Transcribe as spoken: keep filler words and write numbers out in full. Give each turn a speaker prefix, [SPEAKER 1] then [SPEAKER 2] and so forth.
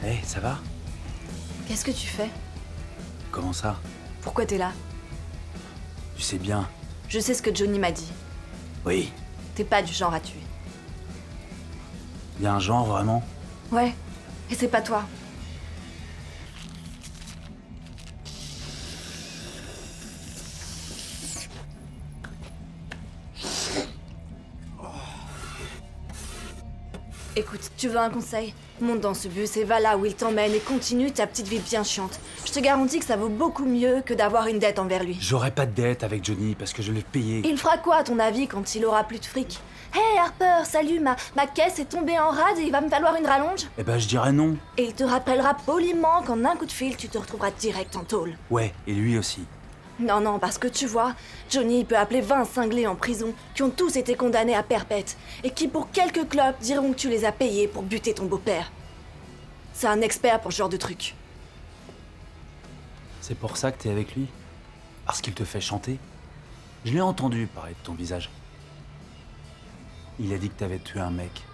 [SPEAKER 1] Hé, hey, ça va?
[SPEAKER 2] Qu'est-ce que tu fais?
[SPEAKER 1] Comment ça?
[SPEAKER 2] Pourquoi t'es là?
[SPEAKER 1] Tu sais bien.
[SPEAKER 2] Je sais ce que Johnny m'a dit.
[SPEAKER 1] Oui.
[SPEAKER 2] T'es pas du genre à tuer.
[SPEAKER 1] Y a un genre, vraiment?
[SPEAKER 2] Ouais. Et c'est pas toi. Écoute, tu veux un conseil? Monte dans ce bus et va là où il t'emmène et continue ta petite vie bien chiante. Je te garantis que ça vaut beaucoup mieux que d'avoir une dette envers lui.
[SPEAKER 1] J'aurai pas de dette avec Johnny parce que je l'ai payé.
[SPEAKER 2] Il fera quoi à ton avis quand il aura plus de fric? Hey Harper, salut, ma, ma caisse est tombée en rade et il va me falloir une rallonge?
[SPEAKER 1] Eh ben je dirais non.
[SPEAKER 2] Et il te rappellera poliment qu'en un coup de fil, tu te retrouveras direct en tôle.
[SPEAKER 1] Ouais, et lui aussi.
[SPEAKER 2] Non, non, parce que tu vois, Johnny peut appeler vingt cinglés en prison qui ont tous été condamnés à perpète et qui, pour quelques clopes, diront que tu les as payés pour buter ton beau-père. C'est un expert pour ce genre de truc.
[SPEAKER 1] C'est pour ça que t'es avec lui? Parce qu'il te fait chanter? Je l'ai entendu parler de ton visage. Il a dit que t'avais tué un mec.